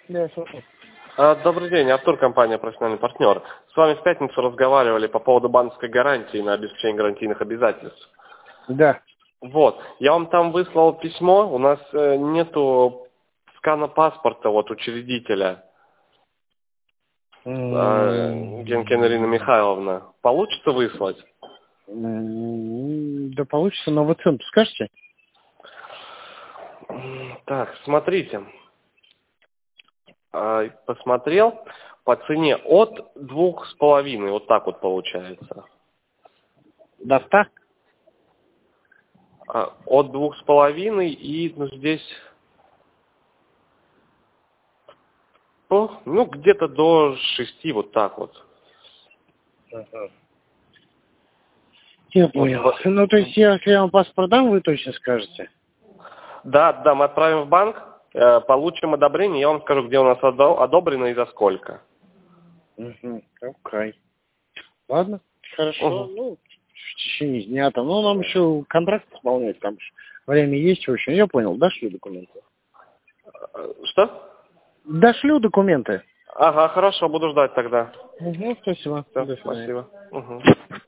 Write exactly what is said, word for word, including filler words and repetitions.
Да, слушай. А, Добрый день, Артур, компания «Профессиональный партнер». С вами в пятницу разговаривали по поводу банковской гарантии на обеспечение гарантийных обязательств. Да. Вот, я вам там выслал письмо, у нас э, нету скана паспорта от учредителя, э, Генкина Ирина Михайловна. Получится выслать? М, Да получится, но вы цену скажете? М, Так, смотрите. А, Посмотрел по цене от двух с половиной, вот так вот получается. До ста? А, От двух с половиной и ну, здесь, ну, ну, где-то до шести, вот так вот. Я Вот понял. в- Ну, то есть, если я вам паспорт дам, вы точно скажете? Да, да, мы отправим в банк, э, получим одобрение, я вам скажу, где у нас одо- одобрено и за сколько. Угу. Окей. Ладно, хорошо. Угу. Ну, в течение дня там. Ну, нам еще контракт исполнять, там ж время есть, в общем. Я понял, дошлю документы. Э, Что? Дошлю документы. Ага, хорошо, буду ждать тогда. Угу, спасибо. Все, До свидания. спасибо. Угу.